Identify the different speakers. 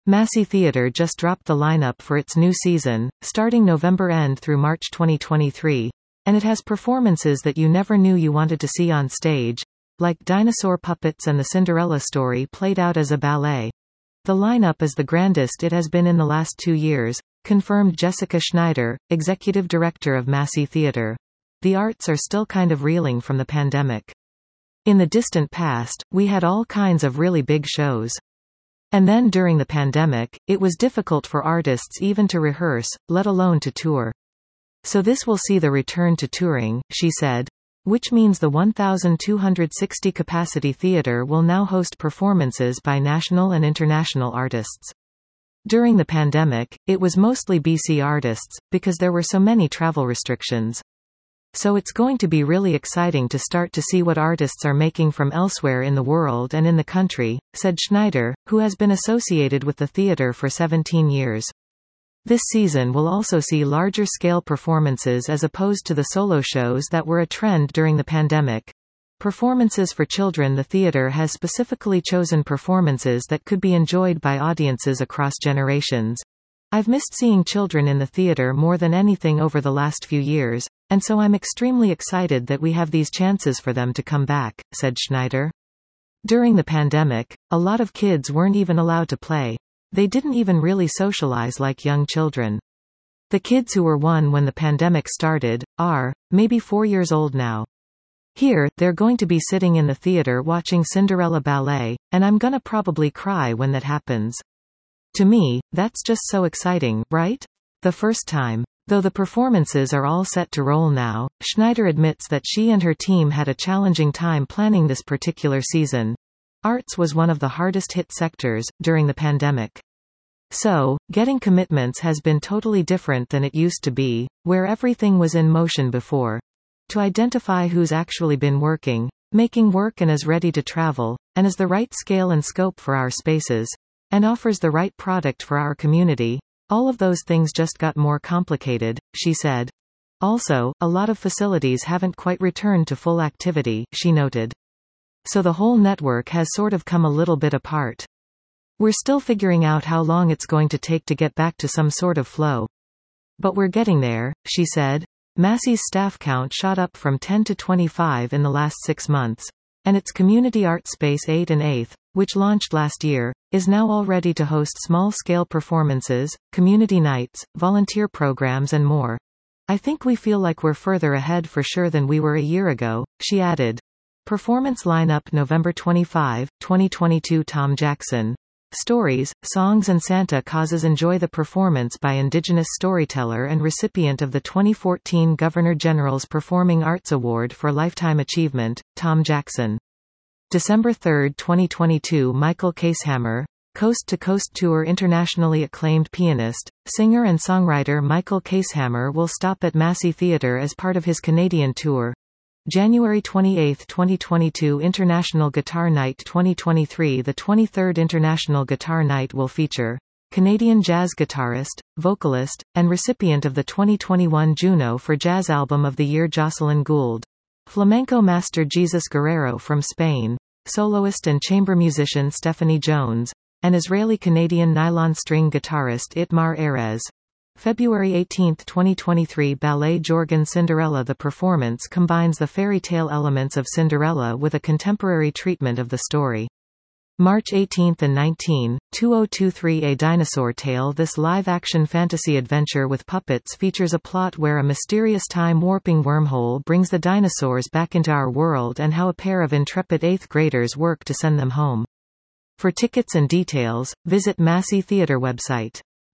Speaker 1: Massey Theatre just dropped the lineup for its new season, starting November end through March 2023, and it has performances that you never knew you wanted to see on stage, like dinosaur puppets and the Cinderella story played out as a ballet. The lineup is the grandest it has been in the last 2 years, confirmed Jessica Schneider, executive director of Massey Theatre. The arts are still kind of reeling from the pandemic. In the distant past, we had all kinds of really big shows. And then during the pandemic, it was difficult for artists even to rehearse, let alone to tour. So this will see the return to touring, she said. Which means the 1,260 capacity theater will now host performances by national and international artists. During the pandemic, it was mostly BC artists, because there were so many travel restrictions. So it's going to be really exciting to start to see what artists are making from elsewhere in the world and in the country, said Schneider, who has been associated with the theater for 17 years. This season will also see larger-scale performances as opposed to the solo shows that were a trend during the pandemic. Performances for children. The theater has specifically chosen performances that could be enjoyed by audiences across generations. I've missed seeing children in the theater more than anything over the last few years, and so I'm extremely excited that we have these chances for them to come back, said Schneider. During the pandemic, a lot of kids weren't even allowed to play. They didn't even really socialize like young children. The kids who were 1 when the pandemic started, are, maybe 4 years old now. Here, they're going to be sitting in the theater watching Cinderella ballet, and I'm gonna probably cry when that happens. To me, that's just so exciting, right? The first time. Though the performances are all set to roll now, Schneider admits that she and her team had a challenging time planning this particular season. Arts was one of the hardest hit sectors during the pandemic. So, getting commitments has been totally different than it used to be, where everything was in motion before. To identify who's actually been working, making work and is ready to travel, and is the right scale and scope for our spaces, and offers the right product for our community, all of those things just got more complicated, she said. Also, a lot of facilities haven't quite returned to full activity, she noted. So the whole network has sort of come a little bit apart. We're still figuring out how long it's going to take to get back to some sort of flow. But we're getting there, she said. Massey's staff count shot up from 10 to 25 in the last 6 months, and its community art space 8 and 8th, which launched last year, is now all ready to host small-scale performances, community nights, volunteer programs and more. I think we feel like we're further ahead for sure than we were a year ago, she added. Performance lineup November 25, 2022. Tom Jackson. Stories, Songs and Santa Causes. Enjoy the performance by Indigenous storyteller and recipient of the 2014 Governor General's Performing Arts Award for Lifetime Achievement, Tom Jackson. December 3, 2022. Michael Casehammer. Coast to Coast Tour. Internationally acclaimed pianist, singer and songwriter Michael Casehammer will stop at Massey Theatre as part of his Canadian tour. January 28, 2022. International Guitar Night 2023. The 23rd International Guitar Night will feature Canadian jazz guitarist, vocalist, and recipient of the 2021 Juno for Jazz Album of the Year Jocelyn Gould, flamenco master Jesus Guerrero from Spain, soloist and chamber musician Stephanie Jones, and Israeli-Canadian nylon string guitarist Itmar Erez. February 18, 2023. Ballet Jorgen Cinderella. The performance combines the fairy tale elements of Cinderella with a contemporary treatment of the story. March 18 and 19, 2023. A Dinosaur Tale. This live-action fantasy adventure with puppets features a plot where a mysterious time-warping wormhole brings the dinosaurs back into our world and how a pair of intrepid 8th graders work to send them home. For tickets and details, visit Massey Theatre website.